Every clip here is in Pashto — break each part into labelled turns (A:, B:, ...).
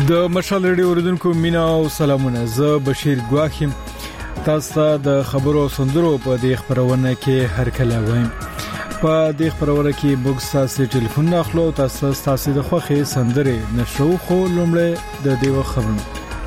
A: د مشال ریډیو اوریدونکو مینا او سلامونه. زه بشیر ګواخیم. تاسو د خبرو سندرو په دې خبرونه کې هر کله وایم. په دې خبرونه کې موږ تاسو ټلیفون اخلو. تاسو د خوخي سندري نشو خو لومړی د دې خبرونه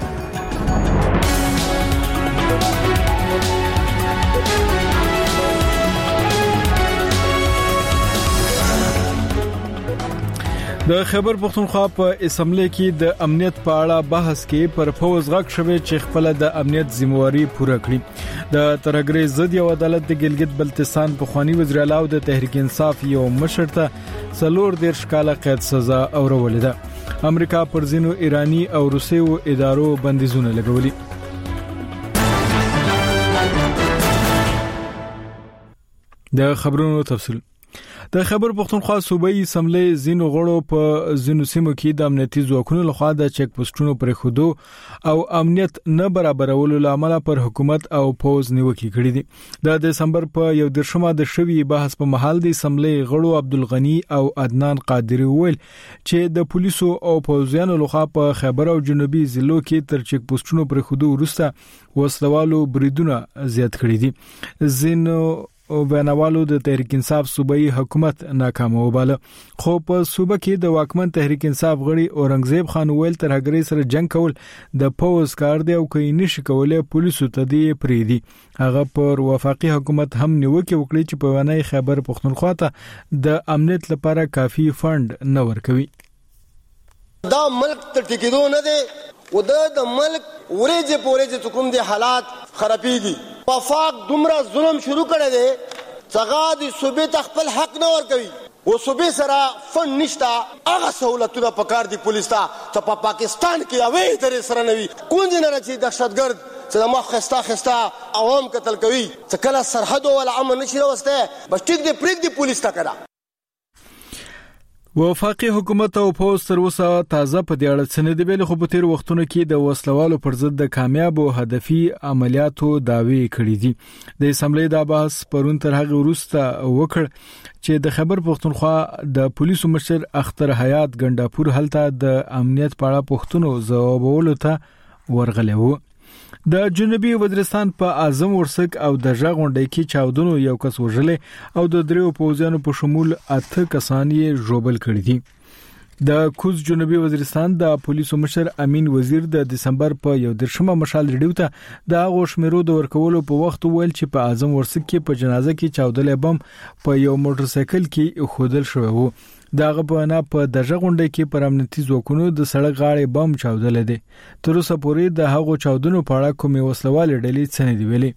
A: د خیبر پختونخوا په اسمبلی کې د امنیت په اړه بحث کې پر فوز غږ شوی چې خپل د امنیت ذمہواری پوره کړي. د ترګری ضد یو عدالت د ګلګت بلتستان په خواني وزیر اعلی او د تحریک انصاف یو مشر ته 14 کاله قید سزا اورولې ده. امریکا پر ځینو ایرانی او روسي ادارو بندیزونه لګولي. د خبرونو تفصیل د خیبر پختونخوا صوبایي اسمبلی زینو غړو په زینو سیمو کې د امنیتي ځواکونو لخوا د چک پوسټونو پر خودو او امنیت نه برابرولو لامل پر حکومت او پوز نیوکه کړې دي. د دسمبر په 11مه د شوی بحث په محل د اسمبلی غړو عبدالغنی او عدنان قادری ویل چې د پولیسو او پوزیانو لخوا په خیبر او جنوبي ضلعو کې تر چک پوسټونو پر خودو وروسته وسلوالو بریدونه زیات کړي دي. زینو او بنوالو د تحریک انصاف صوبایي حکومت ناکام وباله. خو په صوبه کې د واکمن تحریک انصاف غړي اورنګزیب خان ویل تر هغه سره جنگ کول د پوز کار دی او کوي نشي کولای پولیسو ته دی پریدي. هغه پر وفاقي حکومت هم نیوکه وکړي چې په ونای خیبر پختونخوا ته د امنیت لپاره کافي فند نه ورکوي.
B: دا ملک ته ټیکیدو نه دی او د ملک ورېځ پورېځ کوم دي حالات خرابيږي. وفاق دومره ظلم شروع کړی دی څنګه د صوبې ته خپل حق نه ورکوي او صوبې سره فند نشته. هغه سہولتونه پکار دي پولیس ته په پاکستان کې اوی تر سره نوي کونځ نه رچي دهشتګرد چې ما خستا عوام قتل کوي چې کله سرحد او امن نشي راوسته بس ټیک دی پریک دی پولیس ته کړه.
A: وفاقي حکومت او پوز تر اوسه تازه په دې اړه څه نه دی ویلي. خو په تیر وختونو کې د وسلوالو پر ضد د کامیاب او هدفي عملیاتو داوی کړې دي. د اسمبلی د بحث پرون تر هغه وروسته وکړ چې د خیبر پختونخوا د پولیسو مشر اختر حیات ګنداپور هلته د امنیت په اړه پوښتنو ځوابولو ته ورغلی و. د جنوبي وزیرستان په اعظم ورسک او د ژغونډۍ کې چاودنو یو کس وژلې او د دریو پوځیانو په شمول 8 کسان یې ژوبل کړي دي. د کوز جنوبي وزیرستان د پولیسو مشر امین وزیر د دسمبر په 11مه مشال ریډیو ته د هغه شمیرو د ورکولو په وخت ویل چې په اعظم ورسک کې په جنازه کې چاودلې بم په یو موټر سایکل کې خودل شوی وو. داغه په نه په دغه غونډه کې پر امنیتي ځواکونو د سړک غاړې بم چاودل دي. تر اوسه پورې د هغو چاودنو په اړه کومې وسلوالې ډلې څه نه دی ویلي.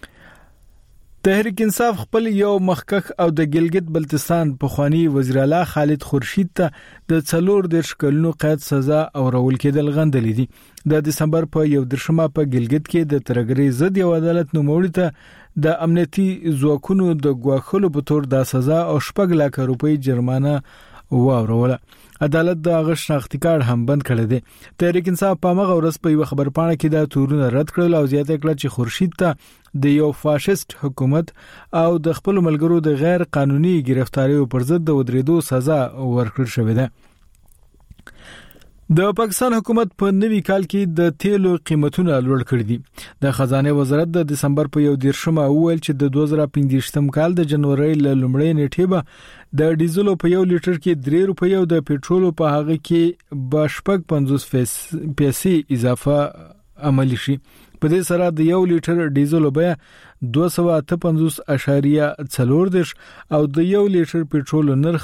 A: تحریک انصاف خپل یو مخکخ او د ګلګت بلتستان په خواني وزیر اعلی خالد خورشید ته د 14 کلونو قید سزا اورول کېدل غندلې دي. د دسمبر په 11مه په ګلګت کې د ترګری ضد یو عدالت نوموړي ته د امنیتي ځواکونو د غواخلو په تور د سزا او 6 لک روپۍ جرمانه واوروله. عدالت د هغه شناختی کارت هم بند کړی دی. تحریک انصاف په هغه ورځ په خبرپاڼه کې دا تورونه رد کړل او زیاته کړه چې خورشید ته د یو فاشیست حکومت او د خپل ملګرو د غیر قانوني گرفتاریو پر ضد د ودریدو سزا ورکړل شوې ده. د پاکستان حکومت په نوي کال کې د تیلو قیمتونه لوړ کړي دي. د خزانه وزارت د دسمبر په 11مه ویل چې د 2015م کال د جنوري ل لومړۍ نیټې به د ډیزلو په 1 لیټر کې 3 روپۍ او د پېټرولو په هغه کې به 50 پیسې اضافه عملی شي. په دې سره د 1 لیټر ډیزل بیه 258.4 او د 1 لیټر پېټرول نرخ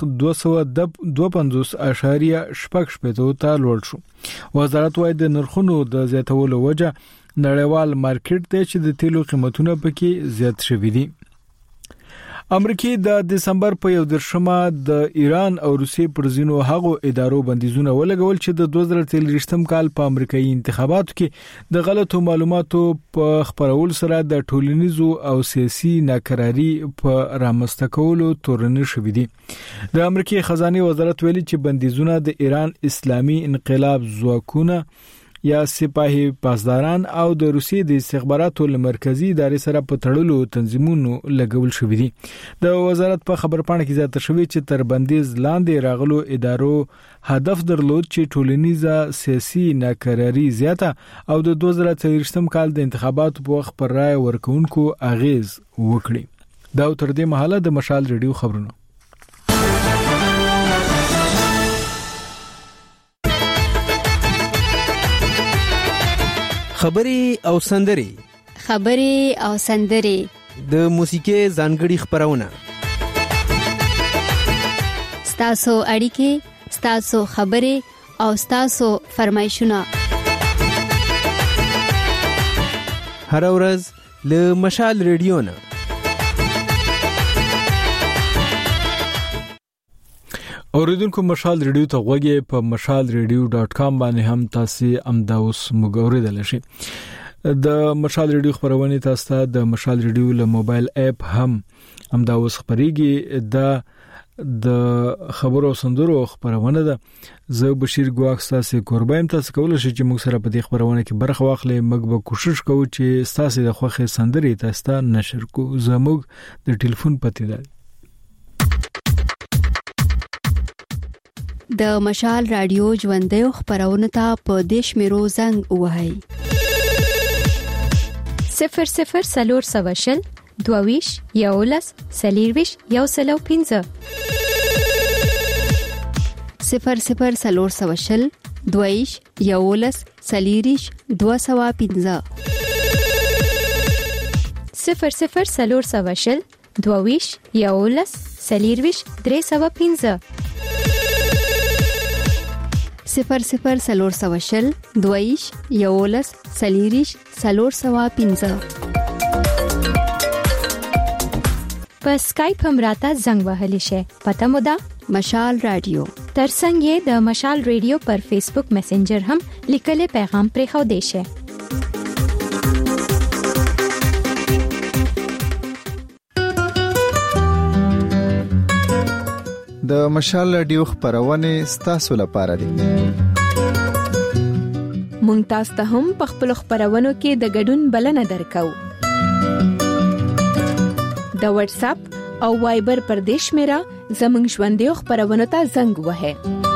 A: 252.6 ته لوړ شو. وزارت وايي د نرخونو د زیاتولو وجه نړیوال مارکیټ ته چې د تیلو قیمتونه پکې زیات شوي دي. امریکای د دسمبر په 11مه د ایران او روسیې پر ځینو هغو ادارو بندیزونه ولګول چې د 2023م کال په امریکایي انتخاباتو کې د غلطو معلوماتو په خبرول سره د ټولنیزو او سیاسي ناکراری په رامنځته کولو تورن شوې دي. د امریکای خزانه وزارت ویلي چې بندیزونه د ایران اسلامي انقلاب ځواکونه یا سپاهي پاسداران او د روسیې د استخباراتو مرکزی ادارې سره په تړلو تنظیمونو لګول شوې دي. د وزارت په خبرپاڼه کې زیاته شوې چې تر بندیز لاندې راغلو ادارو هدف درلود چې ټولنیزه سیاسي ناکراری زیاته او د 2023 کال د انتخاباتو په وخت پر رائے ورکونکو اغیز وکړي. دا تر دې مهاله د مشال ریډیو خبرونه.
C: خبري او سندري د موسیقي ځانګړي خبرونه
D: ستاسو اړیکې ستاسو خبري او ستاسو فرمایشونه
C: هر ورځ له مشال ریډیو نه.
A: اوریدونکو مشال ریډیو ته غوږی په mashalradio.com باندې هم تاسو امداوس مګوریدل شي. د مشال ریډیو خبرونه تاسو ته د مشال ریډیو له موبایل اپ هم امداوس خبريږي. د خبرو سندرو خبرونه ده. زه بشیر ګواخ تاسو قربایم تاسو کولای شئ چې موږ سره په دې خبرونه کې برخه واخلئ. موږ به کوشش کوو چې تاسو د خوښه سندري تاسو ته نشر کوو. زموږ د ټلیفون پته ده
D: د مشال رادیو ژوندۍ خبرونه ته په دیش میرو زنګ وهاي
E: 00 22 یولس سلیرویش یو سلو 15
D: 00 22 یولس سلیریش 215
E: 00 22 یولس سلیرویش 315
D: 00 22 یولس سلیریش 315
E: په اسکایپ هم راته زنګ وهلی شي. پته مو ده
D: مشال رادیو.
E: ترڅنګ د مشال رادیو پر فیسبوک میسنجر هم لیکل پیغام پرې خو دی شي.
F: د مشال رادیو خبرونه ستاسو لپاره دي.
G: مونږ تاسو ته هم په خپل خبرونو کې د ګډون بلنه درکو. د واتس اپ او وایبر پر دیش میرا زمنګ ژوندۍ خبرونه ته زنګ وهه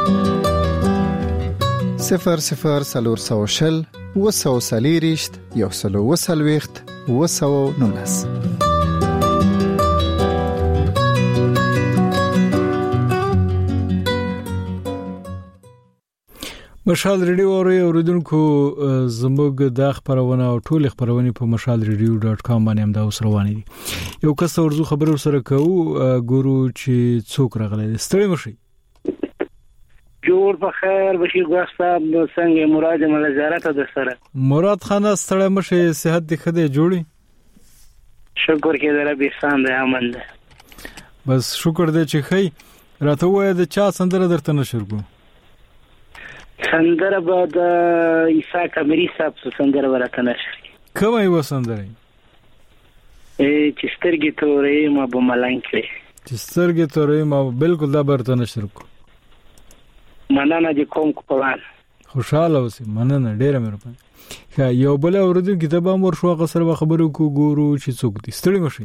F: 00 وسوسلیریشت یو سلو وسلويخت وسو نونس.
A: مشال ریډیو اوریدونکو زموږ د خبرونه او ټول خبرونه په mashalradio.com باندې هم دا اوس روانې دي. یو کس ورزو خبرو سره کوو ګورو چې څوک راغلی. ستړي مشي
H: جوړ په خیر بشیر ګواخ صاحب څنګه مراد مل زیارت د سره
A: مراد خان ستړي مشي صحت دې خده جوړي
H: شکر کې در به سان ده امن ده
A: بس شکر دې چې خی راته وای د چا سندره درته نشر کو
H: سندره بعد عیسی کمری صاحب سندره ورته نشر
A: کومه و سندره
H: چې سترګې تورې ما به ملنګ کړې
A: چې سترګې تورې ما بالکل دا برته نشر کو
H: مننه دې کوم قرآن
A: خوشاله اوسې مننه ډیره مهرباني. یو بل اوردو کتاب امر شو غسر خبرو کو ګورو چې څوک دي. ستړي مشي.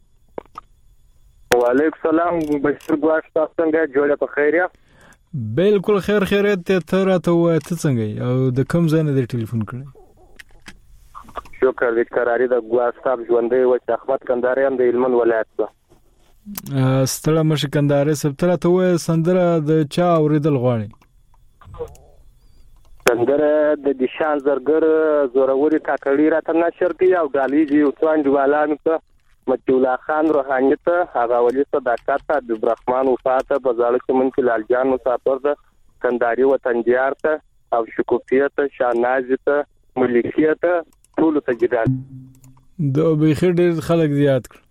I: وعلیکم السلام بشیر ګواښ تاسو څنګه جوړه په خیریه؟
A: بالکل خیر خیریت ته راته وای ته څنګه او د کوم ځای نه د ټلیفون کړی؟
I: شکر دې قراری د ګواښ صاحب ژوندې و چې احمد کنداریان د هلمند ولایت ته
A: ستړي مشي کندارې سب ته راته وای سندره د چا اوریدل غواړي؟
I: سندره د دشان زرګر زوروري کاکړی راته نشر کی او ډالیږي او څنډوالانو ته متولا خان روحاني ته هغه ولي صداقت ته د برحمان وفاته بزاله چمن کې لالجان مسافر ده کنداري وطن دیار ته او شکوفیه ته شاهناز ته ملکیه ته ټول ته جدال
A: د به خیر ډیر خلک زیات کړ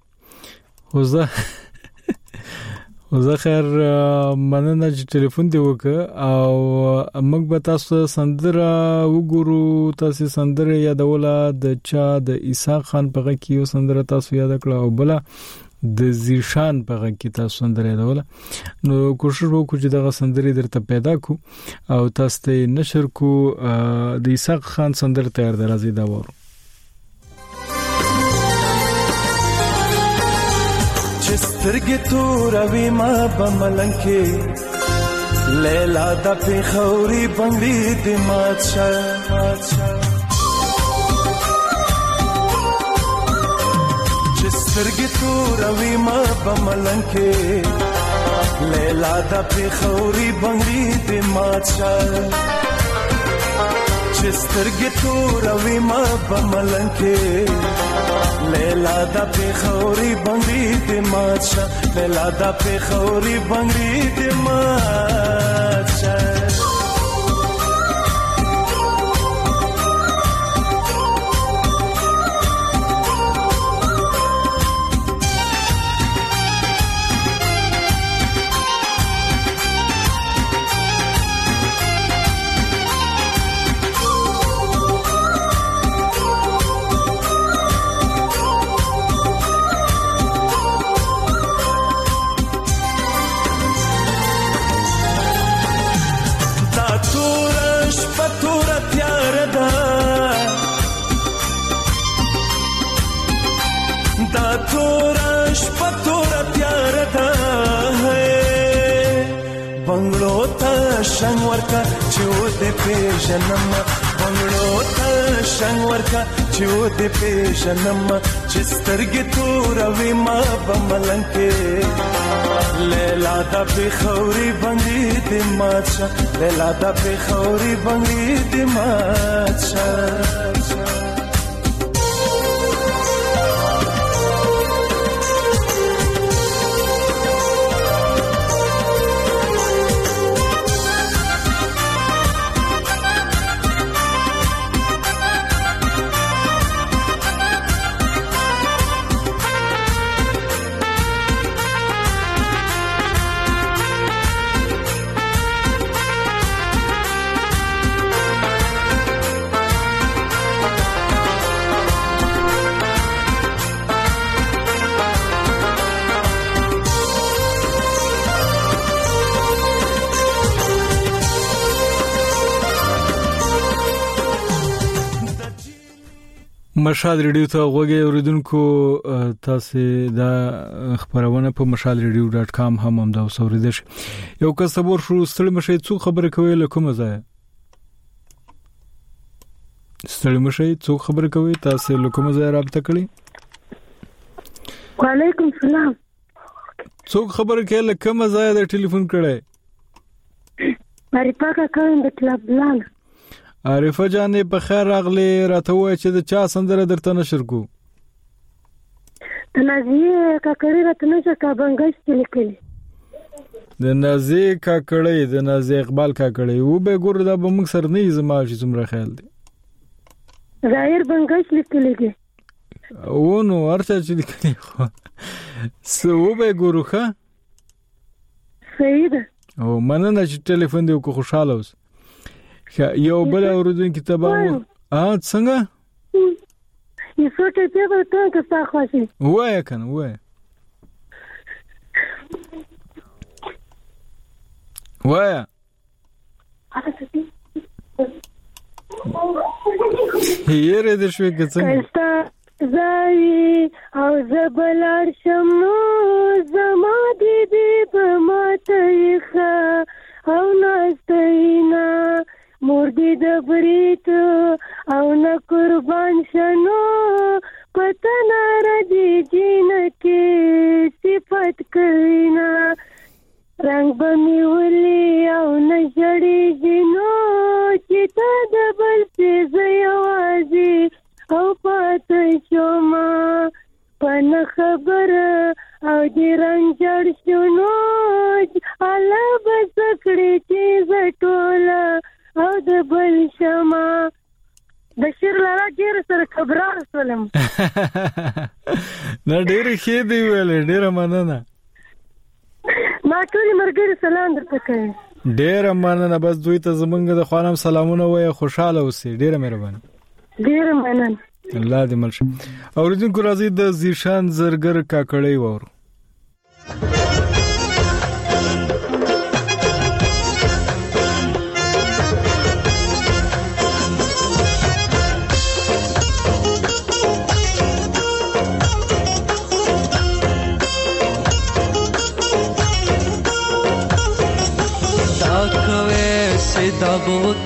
A: وزه خیر مننه چې ټلیفون دی وکړه او موږ به تاسو سندره وګورو. تاسو سندره یادوله د چا د عیسی خان په کې یو سندره تاسو یاد کړه او بل د زیشان په غږ کې تاسو سندره راوړل نو کوشش وکړو چې دغه سندره درته پیدا کو او تاسو ته نشر کو د اسحاق خان سندره تیار درازي دا وره
J: چسترګې توروي ما بملنګ کې لیلا د پیښوري بنګړي د ماتشه چسترګې توروي ما بملنګ کې لیلا د پیښوري بنګړي د ماتشه چسترګې توروي ما بملنګ کې لیلا دا پیښوري بنګړي د ماتشه لیلا دا پیښوري بنګړي د ماتشه شنگ ورکا چو دے پیژنم بنگلو تا شنگ ورکا چو دے پیژنم چسترګې توروي ما بملنګ کې لیلا دا پیښوري بنګړي د ماتشه لیلا دا پیښوري بنګړي د ماتشه
A: مشال ریډیو ته غوږی اوریدونکو تاسو دا خبرونه په mashalradio.com هم دا اوریدل شي یو کس صبر شو ستړي مشي څو خبره کوي لکه مزه ستړي مشي څو خبره کوي تاسو لکه مزه رابطه کړی
K: وعلیکم السلام
A: څو خبره کوي لکه مزه د ټلیفون کړه
K: معرفت کوم د کلب لال
A: عارفه جانې په خیر راغلی راته وای چې د چا سندره درته نشر کو
K: د نازیه کاکړی راته نشر کا بنګش لیکلی
A: د نازیه کاکړی د نازیه اقبال کاکړی و به ګور دا به موږ سر نه زما چې څومره خیال دی
K: ظاهر بنګش لیکلی دی
A: او نو ارچا چې لیکلی خو سو به ګورخه
K: صحیح ده
A: او مننه چې ټلیفون دی کو خوشاله اوس یو بل اوردونکو ته به څنګه
K: یې سوچې ته ته تاسو خوښي
A: وای کنه وای هیره د شوي څنګه
K: زاوی او زبلار شمو زما دې په ماته ښه او ناستینا مردی د بریت او نه قربان شنو پتن ردی جنکی صفت کینا رنگ بمی ولی او نجڑی جنو چیتا دبل سیز یوازی او پات شما پن خبر او دی رنگ جڑ شنو علا بسکڑی چیز ٹولا او دبل شما بشیر لارا ډیر سره خبرار سولم
A: نه ډیر ښه دی ویل ډیر مننه
K: ما ټول مرګري سلام درته کوي
A: ډیر مننه بس دوی ته زمونږ د خوانم سلامونه وای خوشاله اوسئ ډیر مهرباني
K: ډیر مننه
A: الله دې مل شي اوریدونکو راځي د زیشان زرګر کاکړی وور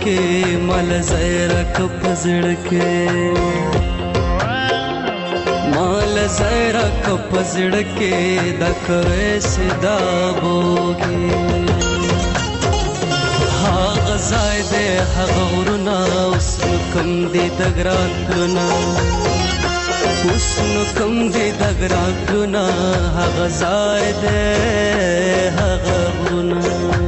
L: کې مال زیرا کپ زړکې مال زیرا کپ زړکې د کوي صدا بوګي ها غزای دې هغه ورنا اوس کوم دې دګران کړنا اوس نو کوم دې دګران کړنا هغه زای دې هغه ورنا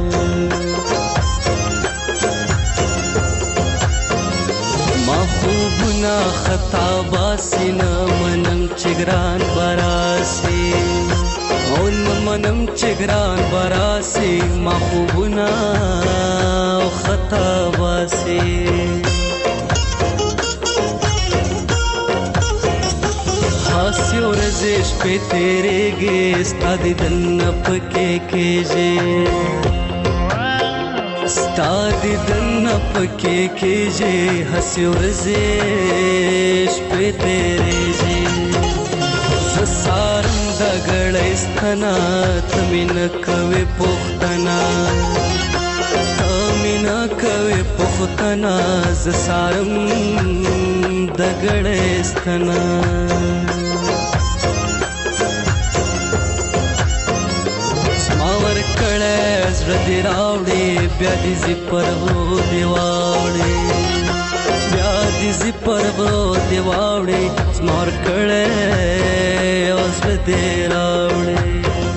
L: محبوبنا خطا باسینا منم چگران براسی اون منم چگران براسی محبوبنا خطا باسی ہاسی اور زیش پہ تیرے گے استادی دن پکے کیجے ستادی دن پکے کیجے ہنسی ورزش پہ تیرے جی سسارم دگڑستنا تمین کوي پختنا تمین کوي پختنا سسارم دگڑستنا زړه راوړې بیا دې زپرو دیواړې بیا دې زپرو دیواړې سمار کړې اوس دې راوړې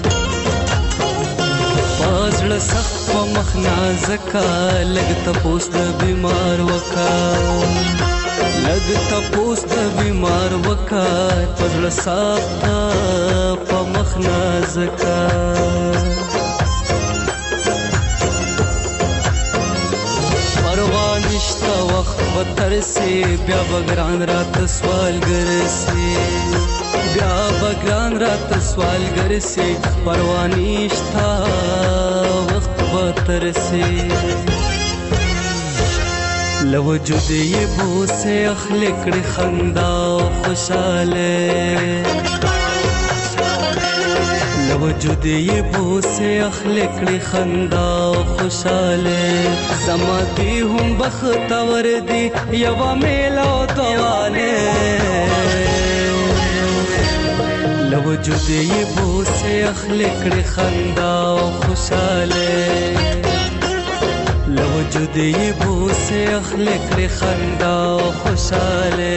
L: پازړه سخت په مخ نازکا لګ تپوس د بیمار وکا لګ تپوس د بیمار وکا پازړه سخت په مخ نازکا نشتا وقت بتر سے بیا بگران رات سوال گر سے بیا بگران رات سوال گر سے پروانیشتا وقت بتر سے لوجود یہ بو سے اخلق خندا خوشالے لوجود یہ بو سے اخلق خندا خوشالے زماتی ہوں بختور دی یوا میلا دوانے لوجود یہ بو سے اخلق خندا خوشالے لوجود یہ بو سے اخلق خندا خوشالے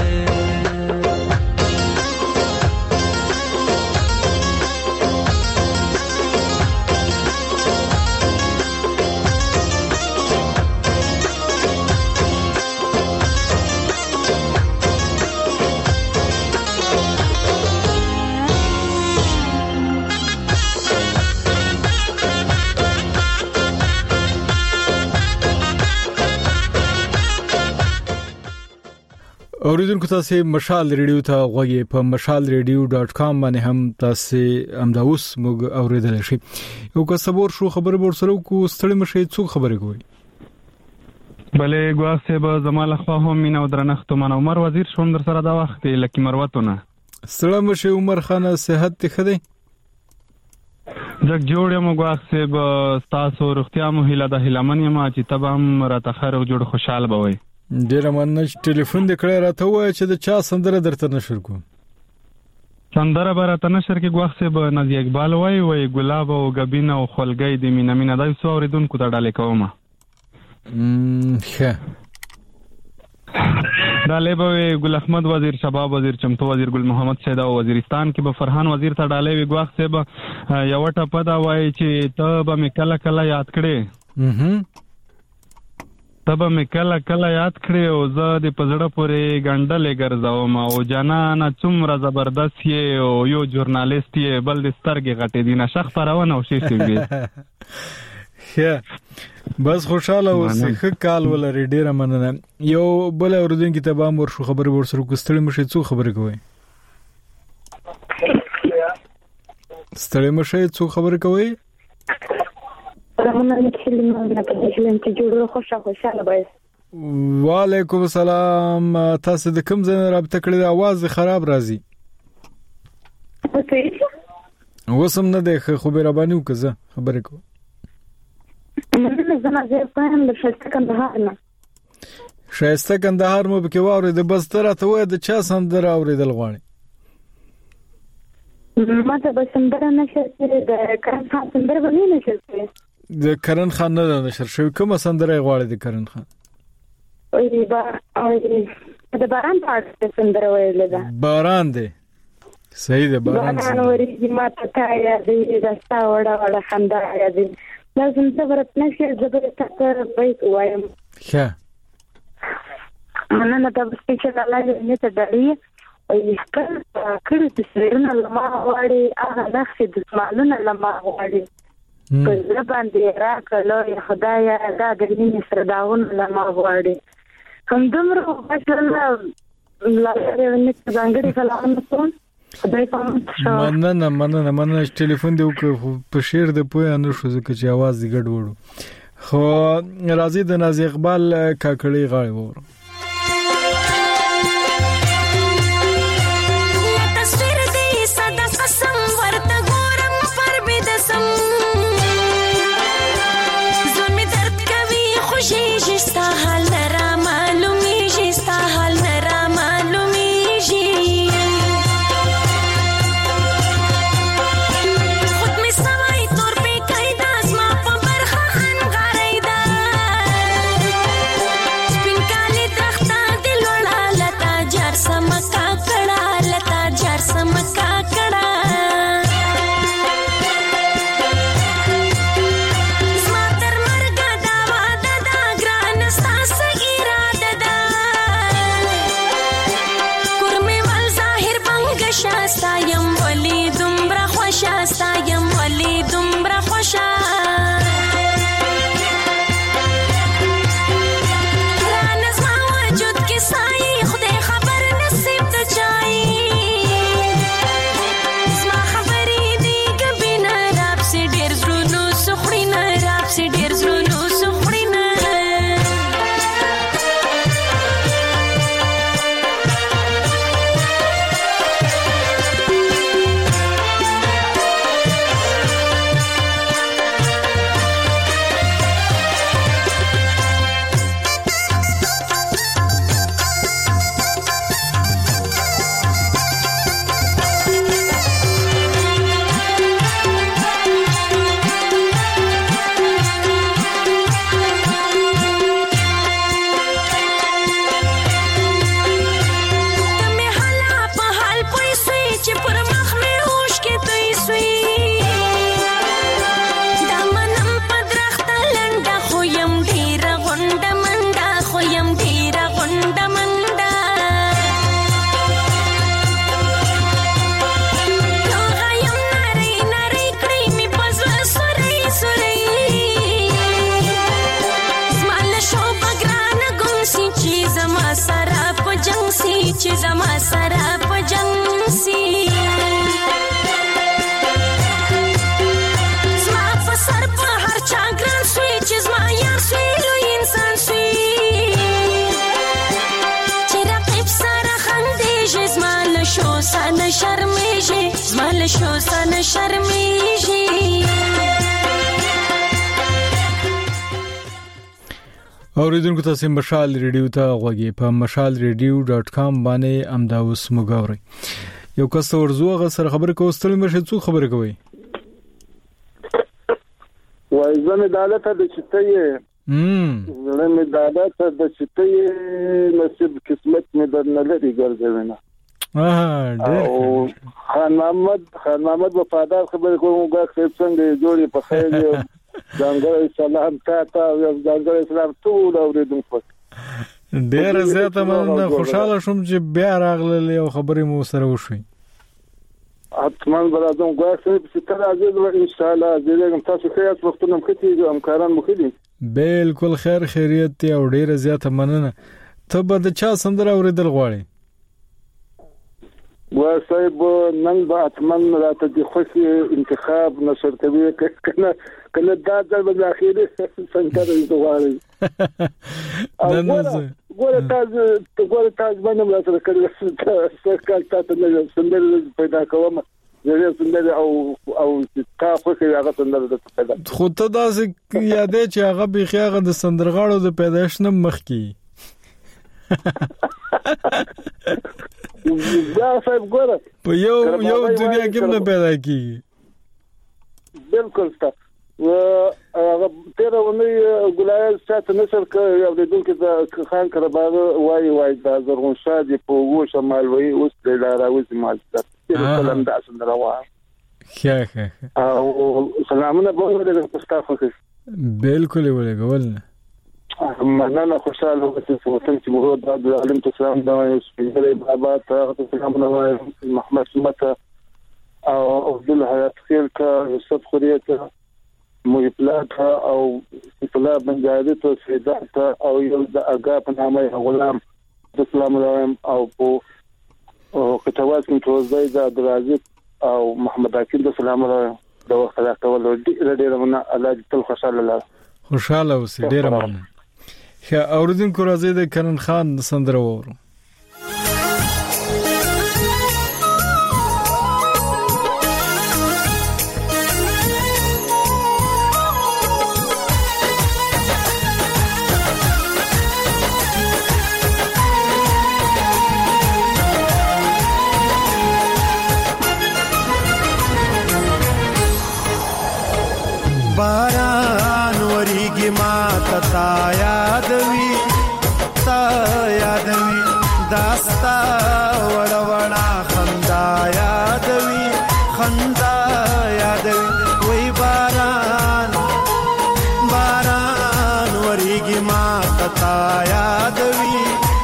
A: اوریدونکو تاسو مشال ریډیو ته غوږی په mashalradio.com باندې هم تاسو امداوس موږ اوریدل شي یو که صبر شو خبر ورسره کو ستړي مشه څو خبره کوي
M: بلې ګواسه به زماله خو هم مینه درنښت من عمر وزیر شوم در سره دا وخت لکه مروتونه
A: ستړي مشه عمر خان صحت ته خدي
M: زګ جوړ یم ګواسه به تاسو روغتیا مو هله د هلمن یم چې تبم را تخرج جوړ خوشاله بوي
A: ډیر مننه ټلیفون د کړه راته وای چې د چا سندره درته نشر کوم
M: سندره برته نشر کې ګوښه به نازي اقبال وای ګلاب او غبینه او خلګي د مینه دای سو اوریدونکو ته ډالې کومه
A: ښه
M: ډالې به ګل احمد وزیر شباب وزیر چمتو وزیر ګل محمد سیدا وزیرستان کې به فرحان وزیر ته ډالې وی ګوښه به یو ټپه دا وای چې ته به مکله کله یاد کړې تبه مې کله کله یاد کړې او زه د پزړه پورې ګنډلې ګرځاوم او جانانه څومره زبردست یې او یو ژورنالیست یې بل د سترګې غټې دي نه شخ پرونه او شي وي
A: بس خوشاله اوسې ښه کال ولري ډیره مننه یو بل اوردونکو ته به مور شو خبر ورسره کوستړې مشه څو خبره کوي ستړې مشه څو خبره کوي وعلیکم السلام تاسو د کوم ځای رابطه کړی د आवाज خراب راځي وسم نه ده خو به ربانیو کزه خبرې کو
K: نن زما زه پایم د شایسته کندهار نه.
A: شایسته کندهار مو بکې واورېده، بس ته راته وایه د چا سندره اورېدل غواړې؟
K: ما ته به سندره نشر کړې، د کرن خان سندره به نه نشر کړې.
A: د کرن خان نه نشر شوی، کومه سندره یې غواړې د کرن خان؟
K: د باران په اړه سندره ویلې ده.
A: باران دی، صحیح ده. باران
K: ورېږي ما ته تا یادوي، د ستا وړه وړه خندا یادوي. لازم صبرت نشي، زه به تاسو بیت وایم.
A: ښه
K: مننه د سپیشل الله دې ته ډالۍ او کړي د سرونه لمه غواړي، هغه نخښې د سمالونه لمه غواړي. په زړه باندې راکړه خدایا دا د مینې سره داغونه لمه غواړي. همدومره ماشاءالله لاره ته ځانګړي سلامونه کوم. خدای په مننه
A: ټلیفون دی وکړو په شعر د پوهه نه شو ځکه چې आवाज دی ګډ وړو. خو راځي د نازي اقبال کاکړي غاړي وورم. اوریدونکو تاسو مشال ریډیو ته غوږی په mashalradio.com باندې امداوس مګوري. یو کس ورزو غ سره خبر کوستل مرشه څو خبر کوي
N: وای زمه عدالت د چته زمه عدالت د چته نصیب قسمت مې درنه لري ګرځوینه. خان محمد وفادار خبر کوم غاښ څنګه جوړي په خیر څنګه سلام تا او څنګه سلام ټول اوریدونکو.
A: ډیر زیاته مننه، خوشاله شوم چې بیا راغله او خبرې مو سره وشوي.
N: اتمن برادم غواړم چې تر راځي ان شاء الله زه تاسو خیاط وختونه مخکې همکاران مخکې.
A: بالکل خیر خیریت او ډیر زیاته مننه. ته به د چا سندره اوریدل غواړې؟
N: وصاحب نن به اتمن راته د خوشي انتخاب نشر کوي کنه دا د اخیری څنګه غواړي. ګوره تاسو باندې راته کړی څه کال تاسو نه څنګه پیدا کوم زه سندره او کا خو کې هغه سندره د پیدا
A: خو ته داسې یادې چې هغه بيخي هغه د سندرغاړو د پیدایښت نه مخکې
N: دا صاحب ګوره
A: په یو دنیا کې نه پیدا کیږي
N: بالکل ستا هغه تیر ونی ګلایل سات نشر کوي او د دونکو د خان کرباغ وای د زرغون شادي په وو شمال وای اوس د راوځي مال ست سلام د سندره وای
A: ښه
N: او سلامونه به ورته تاسو ته
A: بالکل ولګول
N: مننه خوشاله اوسئ چې څنګه مراد د عالم تسلام دا سپیږلې بابا ته سلامونه وای محمد سمت او عبد الحیات خیر کا یوسف خریته محبلات او فلا بنجادي تو سیدات او یو د اگا په نامه غلام السلام علیکم او په کتابات کې توزای د عبدالعزیز او محمد اکیل السلام علیکم د وخت راکول ډېر مننه الله دې تل خوشاله
A: اوسې ډېر مننه ښه اوریدونکو راځي د کرن خان سندره وورو
J: باران وریږي ما تا یادوي داستا وړوړا خندا یادوي وای باران وریږي ما تا یادوي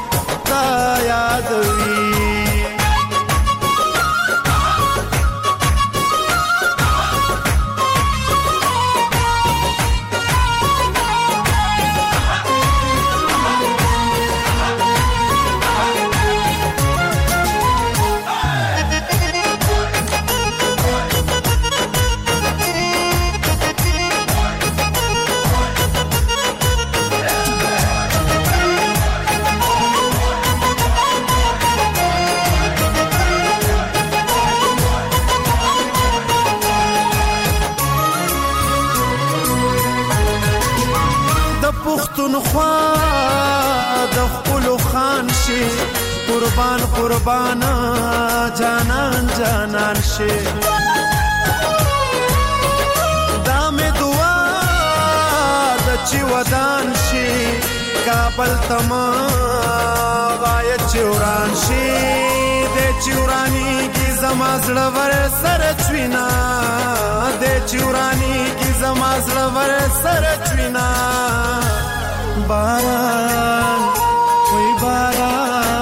J: قربان جانان شي دا مې دعا د چې ودان شي کابل تما غای چوران شي د چورانی کی زما زړه ور سره چوینا د چورانی کی زما زړه ور سره چوینا باران وای باران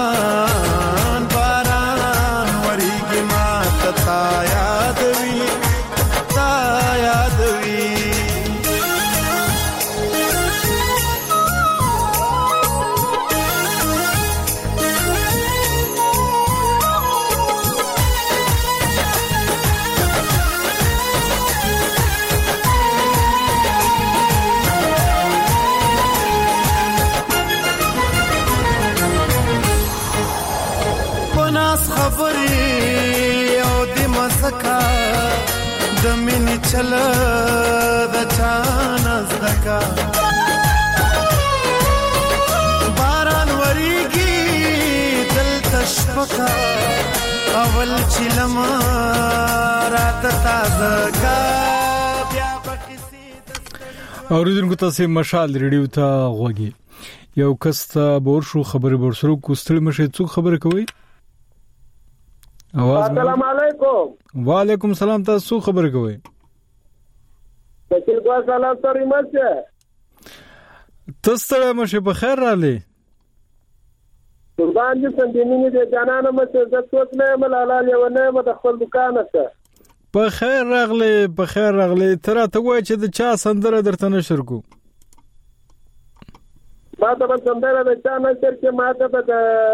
J: دمینی چل د چانز دکا باران وریږي دل تشفقا اول چلم رات تازه کا بیا پکسي
A: اوریدونکو تاسو مشال ریډیو ته غوږی یو کس ته ورشو خبرې ورسره کوستل مشه څوک خبر کوي
O: السلام علیکم
A: وعلیکم السلام تاسو خبر کوي
O: تاسو کو سلام سره مشه
A: تاسو مشه په خیر رالی
O: قربان دي څنګه دې جانانه مشه زه څوک نه ملاله یو نه د خپل دکان ته
A: په خیر راغلی تر ته وای چې د چا سندره درته نشر کو
O: ما ته سندره د چا نشر کې ما ته د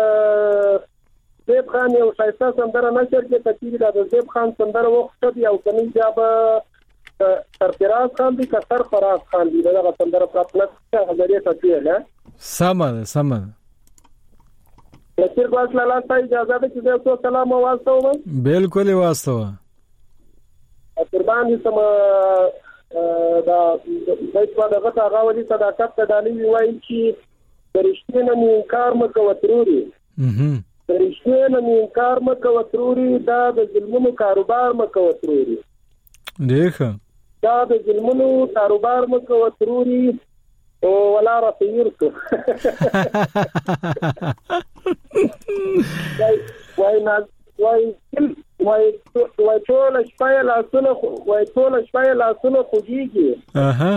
O: زیب خان یو شایسته سندره نشر کې تکلیف د زیب خان سندره وخت دی او کني جواب سرفراز خان دی که سرفراز خان دی دا سندره پراتنه غزريه تکلیف نه
A: سمه
O: نصیر باز لاله ته اجازه ده چې زه سلام واسطه
A: بالکل واسطه
O: وړاندې سم دا دغه هغه ولې صداقت ته ډالۍ وایي چې د رښتیا نه انکار مکو وتروري د رښتیا نه انکار مکو وتروري دا د ظلمونو کاروبار مکو وتروري
A: دیکھا
O: دا د ظلمونو کاروبار مکو وتروري او ولا رفيرك وای ټول شپه لاسونه خوږيږي
A: اها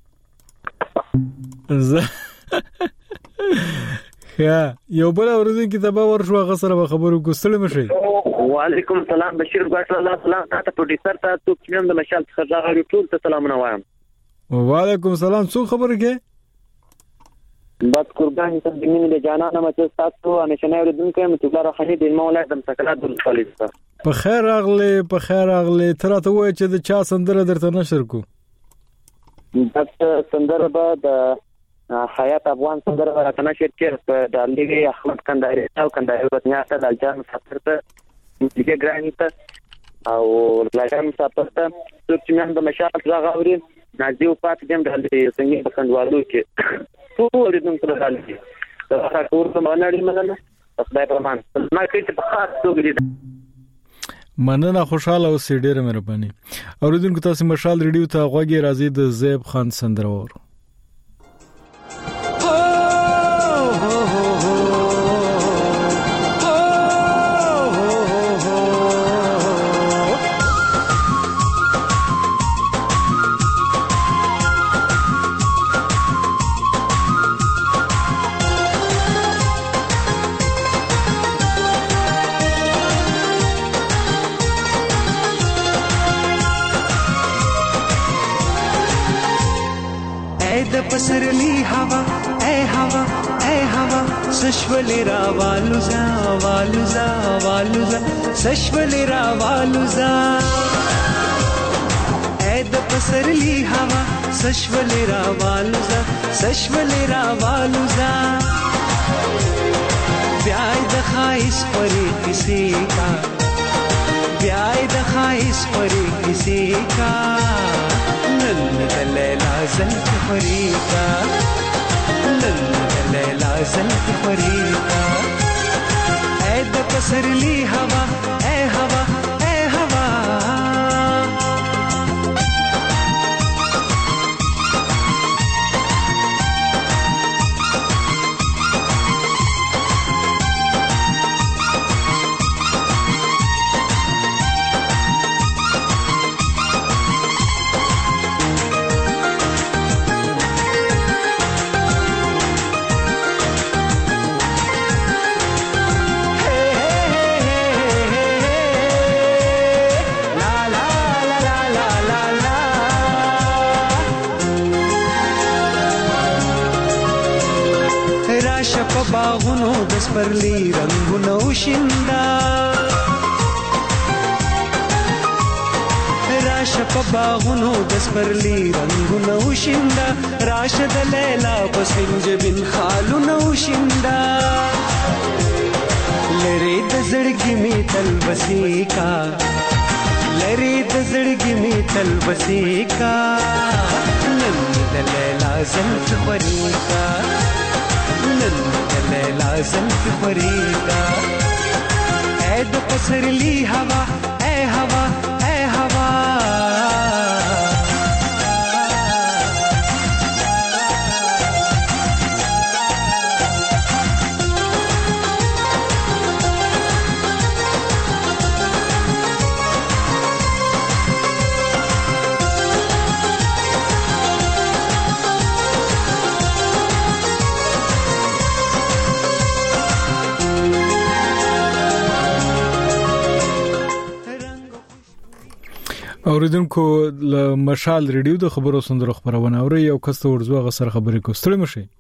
A: یا یو بل ورځ کې تبا ورشو غسر خبرو کوستل مشي
P: وعلیکم السلام بشیر ګټ الله سلام تاسو پروډوسر ته څوک چې د مشال څخه راغلی ټول ته سلام نه وایم
A: وعلیکم السلام څو خبره کې
P: بس قربان ته د مینې د جانانه مته تاسو همیشه نه ورته متولا روحاني د مولا د تکلا د خالص
A: په خیر اغله تر ته وای چې د چا سندره درته نشر کو
P: د سندره بعد حیات افغان سندره راته نشر کړ په د لیګي احمد کندهاري او کندهاري ورته د الجان مسافر ته دغه ګرانی ته او لایان مسافر ته چې من د مشاعر راغوري نازي او پات دیم د څنګه په کندوالو کې ټول دې نن سره دالي دا ټول په باندې مننه خدای په امان ما کې په خاص توګه
A: مننه خوشاله او ډېر مهرباني اوریدونکو تاسو مشال ریډیو ته غوږی راځي د زیب خان سندرور
L: پسرلی हवा ए हवा सशवले रावालुजा वालुजा वालुजा सशवले रावालुजा ए द पसरली हवा सशवले रावालुजा ब्याय द खाइस परे किसी का ब्याय द खाइस परे किसी का लैला ज़ल्फ़ फरीका लैला ज़ल्फ़ फरीका ऐ द पसरली हवा ए हवा ए हवा बागुनो दस परली रंगुनो शिंदा राशप बागुनो दस परली रंगुनो शिंदा राशद लैला पसिंज बिन खालुनो शिंदा लरे दजड़गी में तलबसी का लरे दजड़गी में तलबसी का नंद लैला ज़ल्फ़ फरीका लैला ज़ल्फ़ फरीका ऐ द पसरली हवा ए हवा ए हवा
A: اوریدونکو له مشال ریډیو د خبرو سندرو خبرونه اوري یو کس ورزو غسر خبرې کو ستړي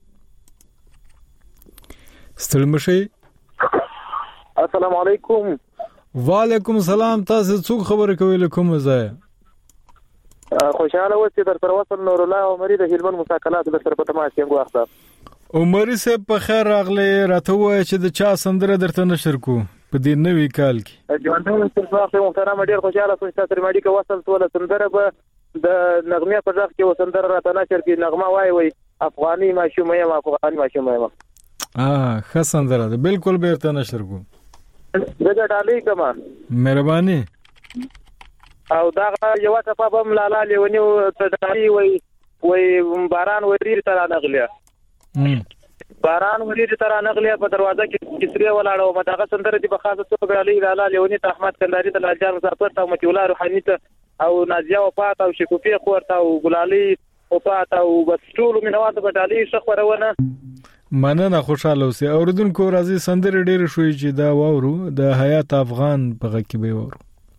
A: مشي
I: السلام علیکم
A: وعلیکم السلام تاسو څوک خبرې کوي له کوم ځای
I: خوشاله اوسئ در سره وصل نور الله عمري د هلمند مساکلات در سره په تماس کې غواخته
A: عمري صاحب په خیر راغله راته وای چې د چا سندره درته نشر کو په دې نوې کال کې
P: ژوندون استفاق محترم ډیر خوشاله شوم چې تر ماډي کې وصل ټول سندره به د نغمه په ځخ کې وسندره راته نشر کې نغمه وای افغاني ماشومه یم افغاني ماشومه یم
A: ښه سندره ده بالکل به ته نشر کو
P: دغه ډالۍ کما
A: مهرباني
P: او دا یو څه په ملاله لیونی ته ډالۍ وای باران وریر تر نغلیه باران وریر تر نغلیه په دروازه کې کسری ولاړو مداغه سندره دی په خاصه توګه ډالۍ لاله لیونی ته احمد کنداري ته لاجار مسافر ته متولا روحاني ته او نازیه وفات او شکوفی خورته او ګلالي وفات او بس ټول مینوات په ډالۍ شخورونه
A: مننه خوشاله اوسئ اوردونکو راځي سندره ډېر شوې چې دا وورو د حیات افغان په غږ کې به وورو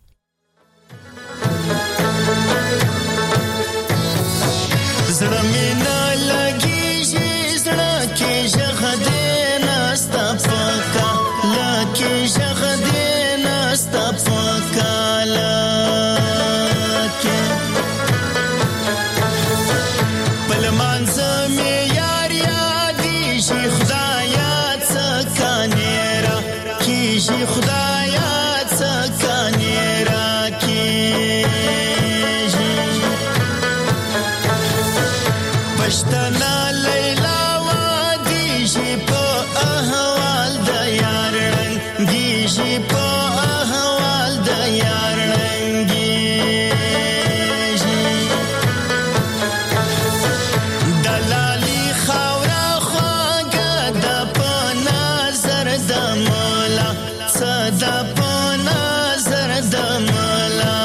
J: زړه مې نه لګیږي زړه کې ژغ دې نستا پکا لکه ژغ دې نستا پکا لکه بل منځ مې یار یادي شي خدایا څکانېرا کیږي خدایا څکانېرا کیږي پښتنا لیلا وادي شي په احوال د یار رنگي په احوال د یار رنگي دلالي خاورا خواګه د په نظر د مولا صدا په نظر د مولا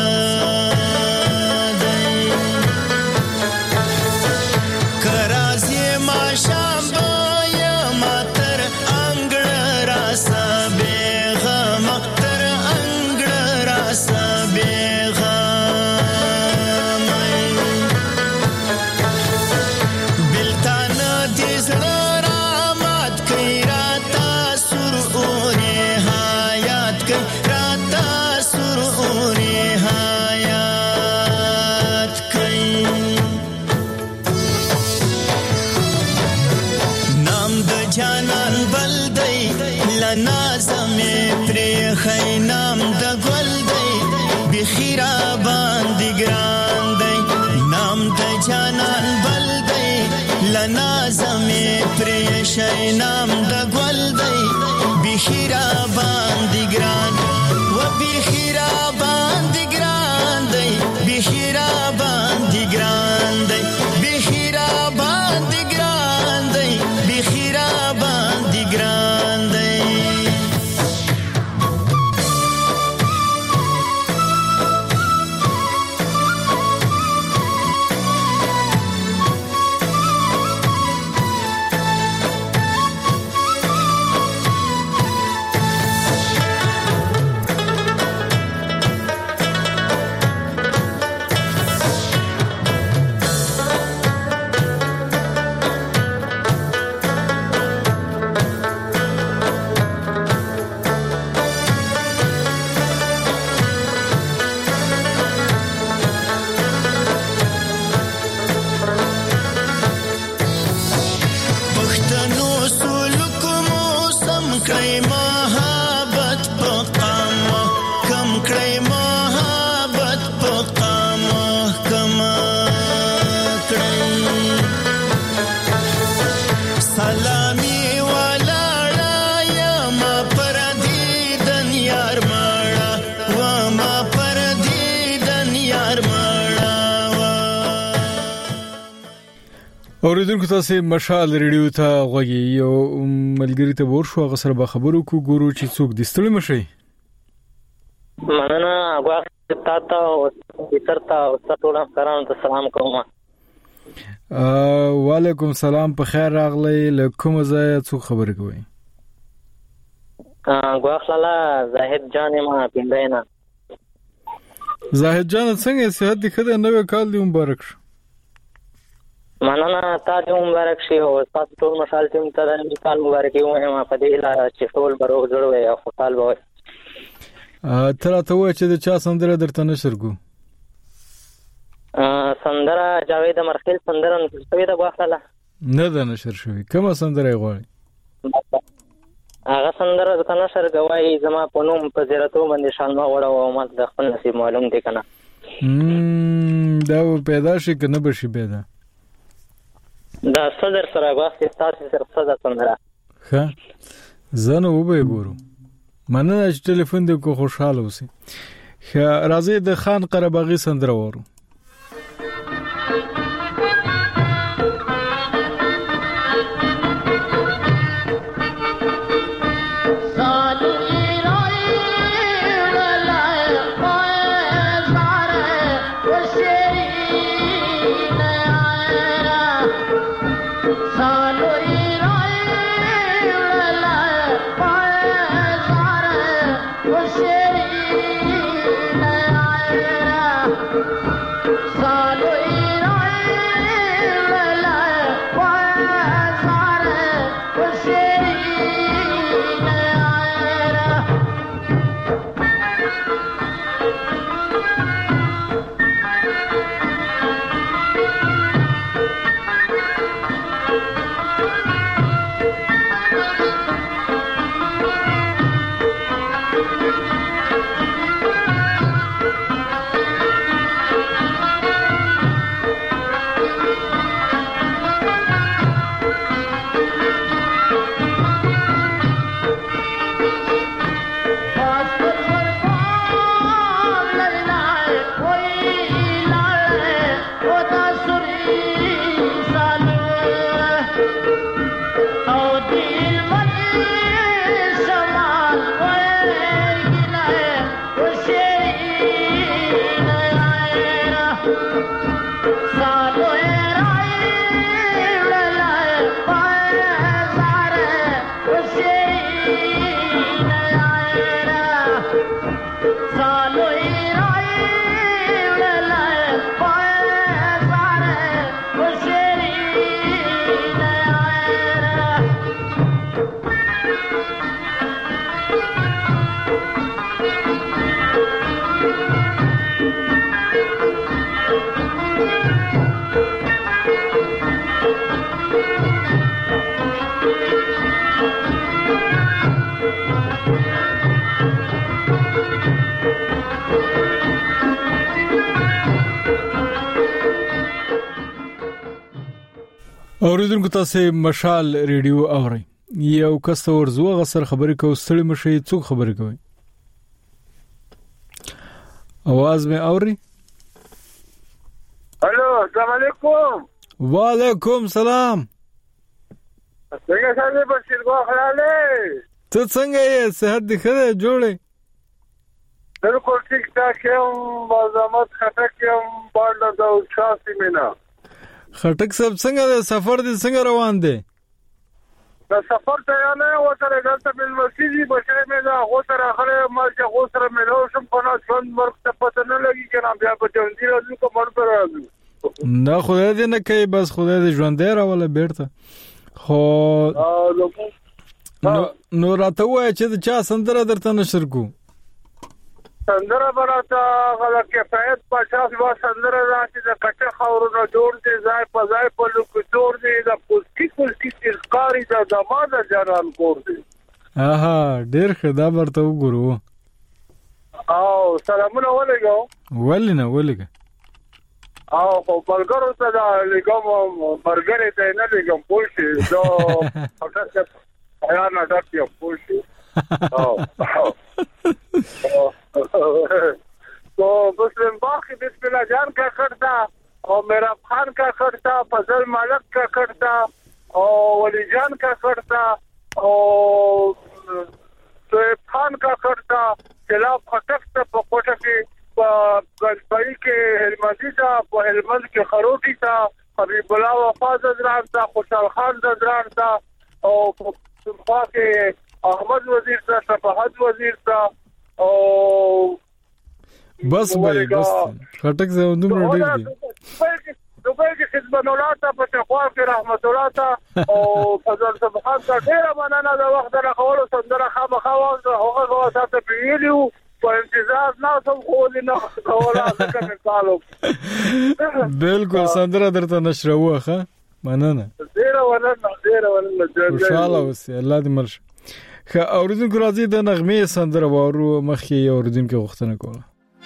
J: خینام د ګل دی بخیرا باندې ګران دی نام د جانان بل دی لنا زمې پرې شینام د ګل دی بخیرا باندې ګران و بخیرا باندې ګران دی بخیرا باندې ګران دی بخیرا باندې ګران دی بخیرا باندې ګران دی
A: اوریدونکو تاسو مشال ریډیو ته غوږی یو ملګری ته ورشو غسر به خبرو کو ګورو چې څوک دستړی مشي
Q: مننه هغه تاسو او ترتا او ټول سلام ته سلام کوم
A: وعلیکم سلام په خیر راغلی لکه مزه څوک خبر کوي
Q: غواخلا زاهد جان ما پینداینا
A: زاهد جان څنګه صحت دې خدای نوې کال دی مبارک شه
Q: مننه تاسو مبارک شي او تاسو ټول مشال ټیم ته د کال مبارک یو ما په دې لاره چې ټول بروغ جوړوي او خوشحال وي
A: تر ته و چې د چا سندره درته نشر کو
Q: سندره جاوید مرخیل سندره نشوي د غواخلا
A: نه ده نشر شوی کومه سندره غواړي
Q: هغه سندره د کنه سر گواهی زما په نوم په زیرتو باندې شان ما وړه او ما د خپل نصیب معلوم دی کنه
A: دا پیدا شي کنه بشي پیدا
Q: دا صدر سره واسطه تاسو سره صدا سندره
A: ها زنه وبې ګورو مننه چې ټلیفون دې کو خوشاله اوسې راځي د خان قرباغي سندره ورو اوریدونکو تاسو مشال ریډیو اورئ یو کس ورزو غسر خبرې کو ستړي مشي څوک خبرې کوي आवाज مې اوري
R: الو السلام علیکم
A: وعلیکم سلام
R: څنګه سره بشیر غواړې
A: ته څنګه یې صحت دې ښه جوړې
R: بالکل ٹھیک ٹھاک یم مزامت خټک یم باندې دا چاسي مینا
A: خټک صاحب څنګه د سفر دې څنګه روان دي
R: دا سفر ته نه وته دلته بل مسجدي بچای مې دا هو تر اخره ما چې هو سره مې له شم په ناس ژوند مرګ ته پته نه لګي کنه بیا په ژوند دی راځو کوم پر راځو
A: نه خدای دې نه کوي بس خدای دې ژوند دی راوله بیرته خو نو راته وای چې چا سندره درته نشر کو
R: سندره براته غلا کفایت په شاف وا سندره راځي د کټه خورونو جوړ دي ځای په ځای په لوک جوړ دي د پوسټي تذکاری د زمانه جنان کور دي
A: اها ډیر خدا برته وګورو
R: او سلامونه ولګو او په برګرو ته دا لګم برګرې ته نه لګم پوښي دا اته یا نه داتیا پوښي तो मुस्लिम बाकी बिस्मिल्लाह जान का करता और मेरा खान का करता फजल मालक का करता और वली जान का करता और शोएब खान का करता खिलाफ खटक से पकोटा के गंजबाई के हेलमंदी था हेलमंद के खरोटी था हबीबुल्लाह वफा जजरान था खुशाल खान जजरान था और सुनफा के अहमद वजीर था सफाहत वजीर था
A: बस भाई बस खटक से उधर ډیر دي
R: دوبه کې خدمت ولاته په تقوا کې رحمت ولاته او فضل سبحان کا ډیر مننه د وخت راخولو سندره خامخا هغه ساته پیلیو په انتظار نه سم خول نه کولا ځکه کالو
A: بالکل سندره درته نشروه ښه مننه
R: ډیر ولنه
A: ان شاء الله وسه الله دې مرشه که اوریدونکو راځي د نغمې سندره وارو مخکې اوریدونکو غوښتنه کوله.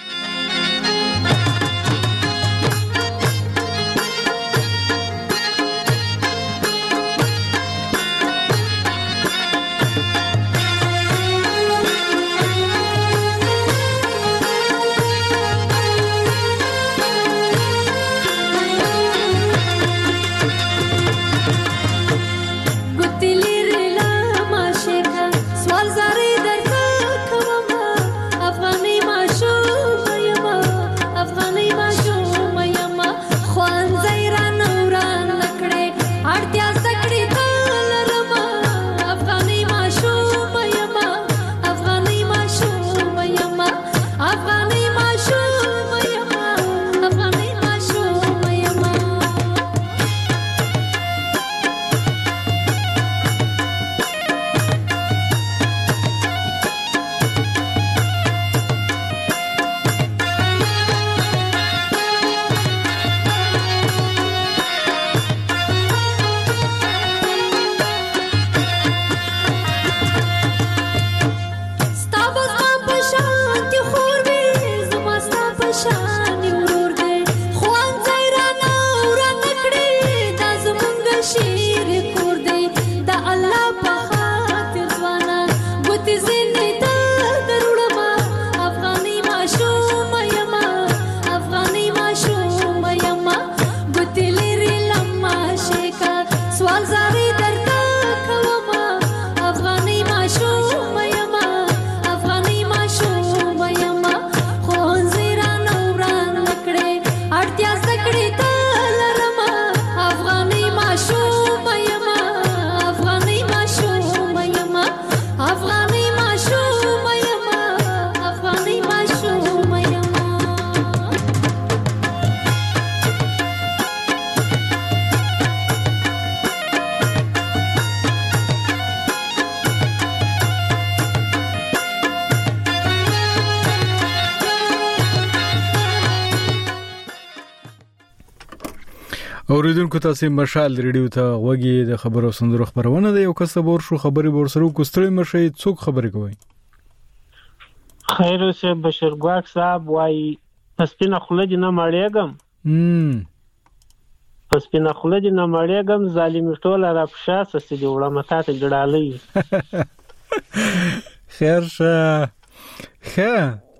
A: اوریدونکو تاسو مشال ریډیو ته وګورئ د خبرو سندرو خبرونه د یو کس بور شو خبري بور سره کوستړی مشي څوک خبرې کوي.
S: خیر اوسه بشیر ګواک صاحب وای پسپینه خلج نه مړېګم پسپینه خلج نه مړېګم ظالم ټول را پښه سسې دی وړه متا ته ګړالې
A: خیر شه خه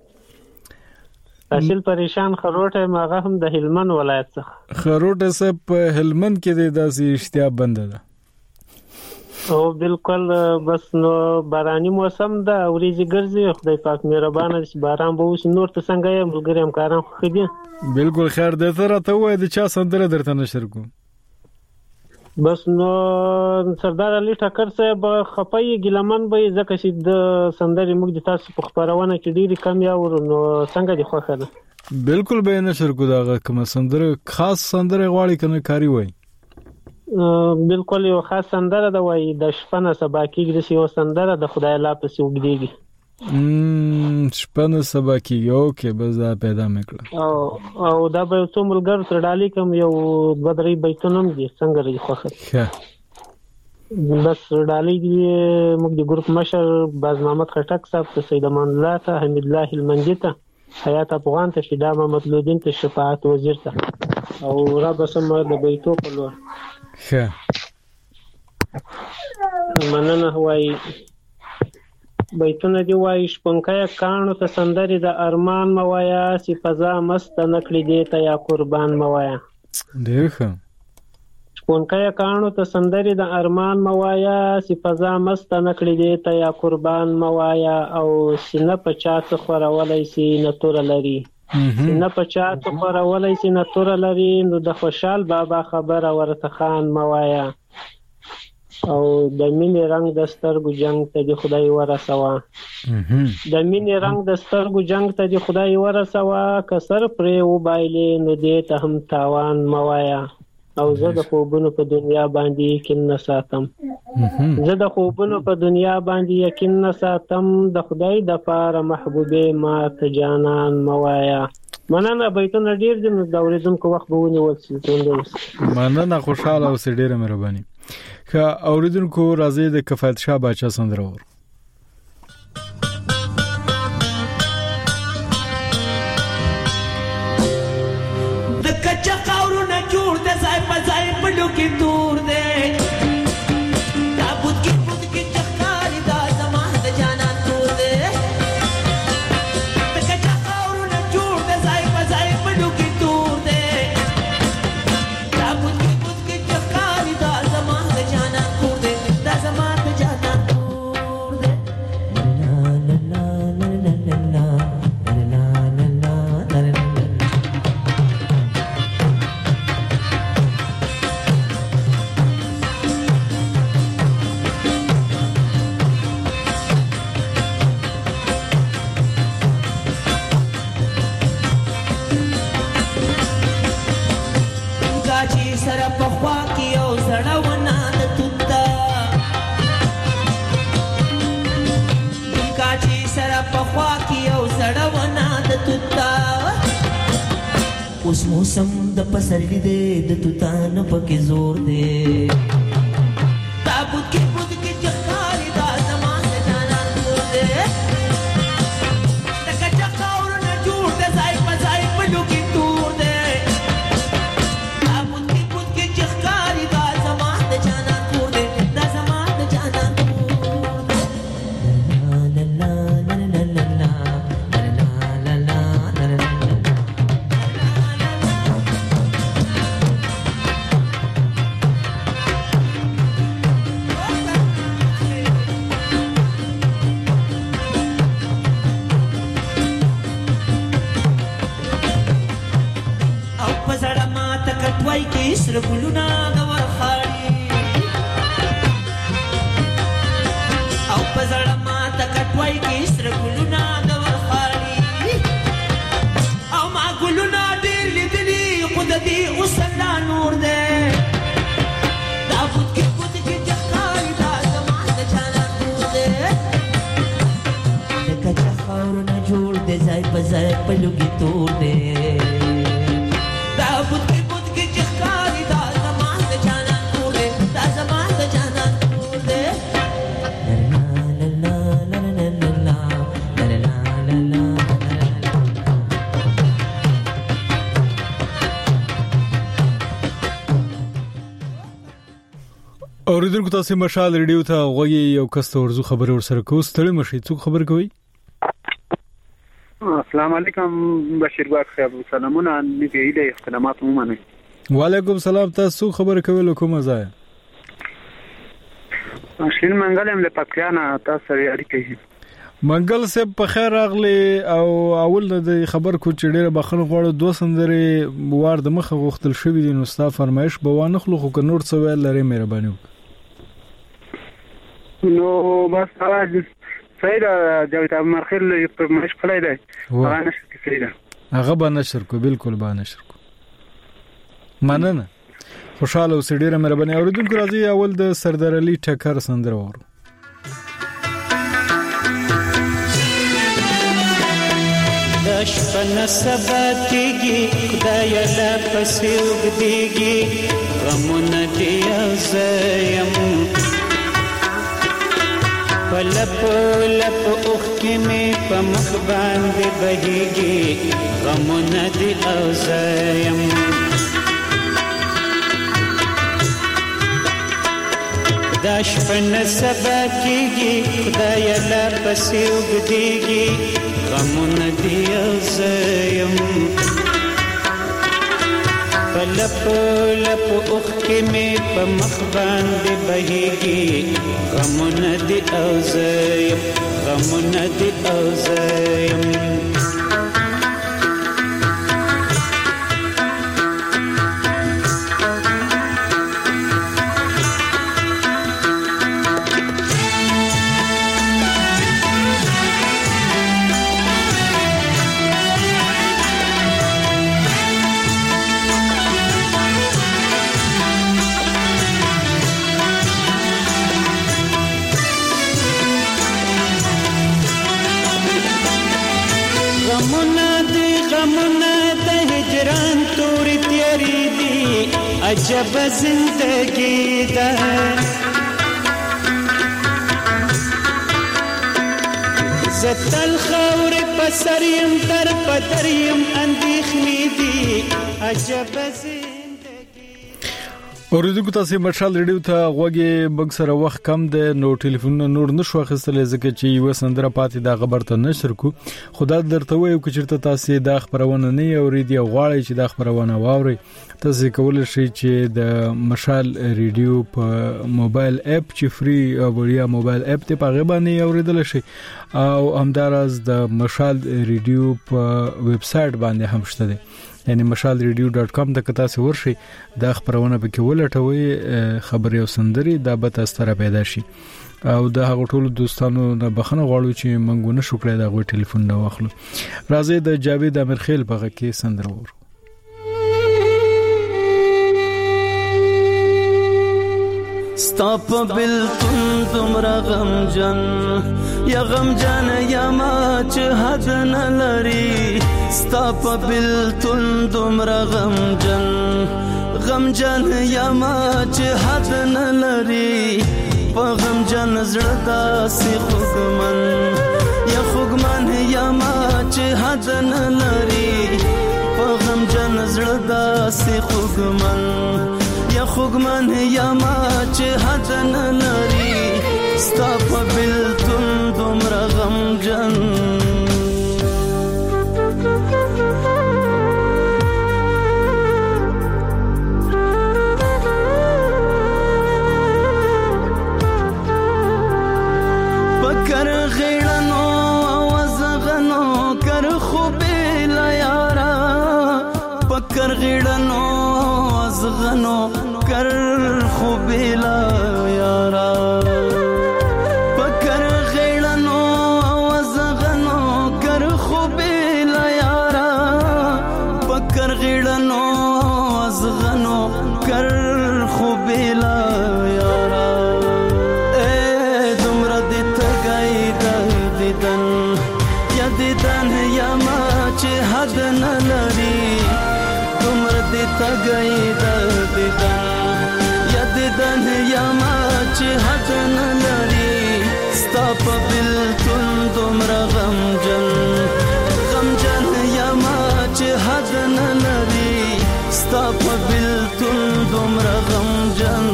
S: اصل پریشان خروټه ماغه هم د هلمند ولایت څخه
A: خروټه سه په هلمند کې د داسې اشتیا بند ده
S: او بالکل بس نو باراني موسم ده وريځي ګرځي خدای پاک مهربانه دي باران به وس نور ته څنګه یم ملګری هم کارم خو دي
A: بالکل خیر ده تر ته وای د چا سندره درته نشر کوم
S: بس نو سردار علي ټکر صاحب خپي ګلمن به ځکه چې د سندري موږ د تاسو په خبرونه کې ډيري کم یا ور نو څنګه دي خوخه ده
A: بالکل به نشر کو دا کوم سندره خاص سندره غواړي کنه کاری وای
S: بالکل یو خاص سندره ده وای د شپنه سبا کېږي د یو سندره د خدای الله په سوګديږي
A: شپنه سبا کېږي اوکې بس دا پیدا مکړه
S: او دا به څو ملګر تر ډالي کوم یو بدري بیتونم دي څنګه لري خوخه بس ډالي دي موږ د ګروپ مشر باز محمد خټک صاحب ته سید امان الله ته حمید الله المنجي ته حیات افغان ته شیدا محمد لودین ته شفاعت وزیر ته او را بسم د بیتو په لور مننه وای بیتونه دی وای شپونکای کانو ته سندري د ارمان موایا سی فضا مست نکړي دی ته یا قربان موایا
A: ډیر ښه
S: شپونکای کانو ته سندري د ارمان موایا سی فضا مست نکړي دی ته یا قربان موایا او سینه په چا څه خورولای سي نتور لري سینه په چا څه خورولای سي نتور لري نو د خوشحال بابا خبره ورته خان موایا او د مینې رنگ د سترګو جنگ ته دی خدای ورسوا د مینې رنگ د سترګو جنگ ته دی خدای ورسوا کسر پرې و بایلې نو دې ته هم تاوان موایا او زه د خوبونو په دنیا باندې یقین نه ساتم زه د خوبونو په دنیا باندې یقین نه ساتم د خدای د پاره محبوبې ما ته جانان موایا مننه بیتونه ډیر دي نو د اوریدونکو وخت به ونیول شي
A: مننه خوشاله اوسې ډیره مهرباني که اوریدونکو راځي د کفایت شاه باچا سندره ور
T: پلو کې تور دی تابوت کې بود کې چخکاری دا زما د جانان تور دی تکه چخاورونه جوړ د ځای په ځای پلو کې تور دی تابوت کې بود کې چخکاری دا زما د جانان تور دی دا زما د جانان تور دی سره په خوا کې یو زړه ونه د توته کاچی سره په خوا کې یو زړه ونه د توته اوس موسم د پسرلی دی د توتانو پکې زور دی تابوت کې بود کې چخکاری دا زما د جانان تور دی لکه چخاورونه جوړ د ځای په ځای پلو کې تور دی سر ګلونه د ورخاړي او په زړه ماته کټوای کې سر ګلونه د ورخاړي او ما ګلونه ډېر لیدلي خو د دې اوس لا نور دی دا بود کې چخکاري دا زما د جانان تور دی لکه چخاورونه جوړ دی ځای په ځای په لوګي تور دی دا بود
A: اوریدونکو تاسو مشال ریډیو ته غوږی یو کس ته ورزو خبر ورسره کوو ستړي مشي څوک خبر کوي
U: السلام علیکم بشیر باغ صاحب سلامونه نیږي د اختلامات ومنه
A: وعلیکم سلام تاسو خبر کوي کومه ځای
U: شین منګل هم له پکیانا تاسو لري اړیکې
A: منګل صاحب په خیر راغلی او اول د خبر کو چې ډیره بخنه غواړو 2 سندري وار د مخه غوښتل شوې دي نو ستا فرمایش به وانه خلو خو نور څه ویل لري مهرباني
U: نو بس اواز سیدا جاوید مرخل په مش کولای دی هغه نشر کې سیدا
A: هغه به نشر کو بالکل به نشر کو مننه خوشاله اوسې ډیره مهرباني اوریدونکو راځي اول د سردار علي ټکر سندره وورو
V: دشپن سباتیږي خدای لا پسې وګديږي غمونه دي زیم پلپ اوخ کې مې په مخ باندې بهيږي غمونه دي زیم دشپن سباتیږي خدای لا پسې وګديږي غمونه دي زیم پلپ اوخ کې مې په مخ باندې بهيږي غمونه دي زیم غمونه دي زیم عجب زندگی ده زتل خور پسریم در پدریم اندیخنی دی عجب زندگی
A: اوریدونکو تاسو مشال ریډیو ته غوږی بکسره وخت کم ده نو ټلیفون نور نشو اخیستل ځکه چې یو سندره پاتې دا خبر ته نشر کو خدا درته وایو چې چیرته تاسو دا خبرونه نه اوریدي غواړئ چې دا خبرونه واوري تاسو کولای شئ چې د مشال ریډیو په موبایل اپ چې فری او بیا موبایل اپ ته په غبانې اوریدل شي او همدارس د مشال ریډیو په ویب سټ باندې هم شته یعنی mashalradio.com د کتا سه ورشي دا خبرونه پکې ولټوي خبري او سندري دا به تاسو ته پیدا شي او د هغه ټولو دوستانو نه بخنه غواړو چې منګونه شکرې دا غوي ټلیفون نه واخلو راځي د جاوید امرخیل په کې سندره ورو
L: ستاپ بل تمرا غمجن یا غمجن یا ما چې حد نه لري ستاپ بل تمرا غمجن غمجن یا ما چې حد نه لري په غمجن زړه داسې خوګمن یا خوګمن یا ما چې حد نه لري په غمجن زړه داسې خوګمن یا خوګمن یا ما چې حد نه لري ستا په بلتون دومره غمجن پکر غیړنو وزغنو کر خوبې لا یارا پکر غیړنو وزغنو کر خوبیلا یارا پکر غیړنو وزغنو کر خوبیلا یارا پکر غیړنو وزغنو کر خوبیلا یارا اے دمر د تګای د دیدن یا دیدن یا ما چې حد نه لري دمر د تګای د دیدن دن یا ما چې حد نه لري ستا په بلتون دومره غمجن غمجن یا ما چې حد نه لري ستا په بلتون دومره غمجن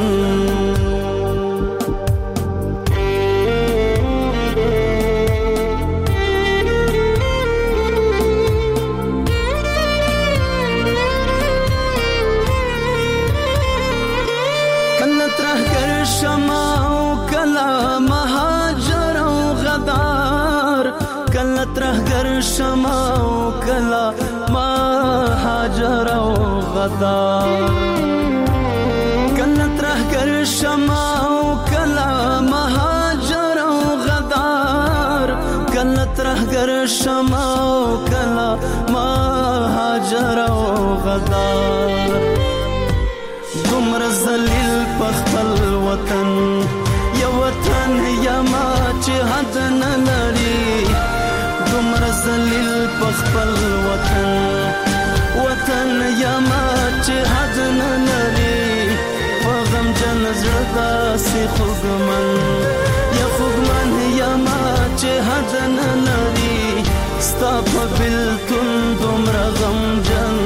L: شما او کلا ما هاجر او غدار کله ترهګر شما او کلا ما هاجر او غدار کله ترهګر شما او کلا ما هاجر او غدار دومره ذلیل په خپل وطن یا وطن یا ما چې حد نه لري دومره ذلیل په خپل وطن یا ما چې حد نه لري په غمجن زړه داسې خوږمن یا خوږمن یا ما چې حد نه لري ستا په بلتون دومره غمجن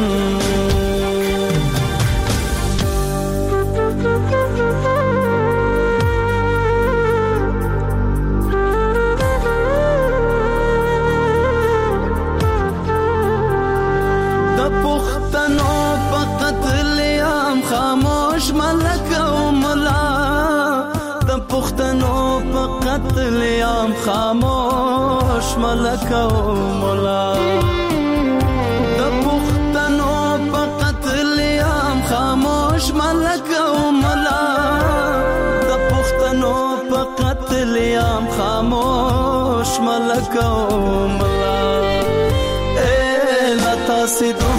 L: خاموش ملک او ملا د پښتنو په قتل عام خاموش ملک او ملا د پښتنو په قتل عام خاموش ملک او ملا د پښتنو په قتل عام خاموش ملک او ملا اے لتا سید